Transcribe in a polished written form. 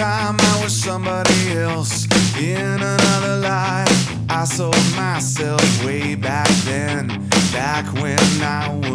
time I was somebody else in another life. I sold myself way back then, back when I was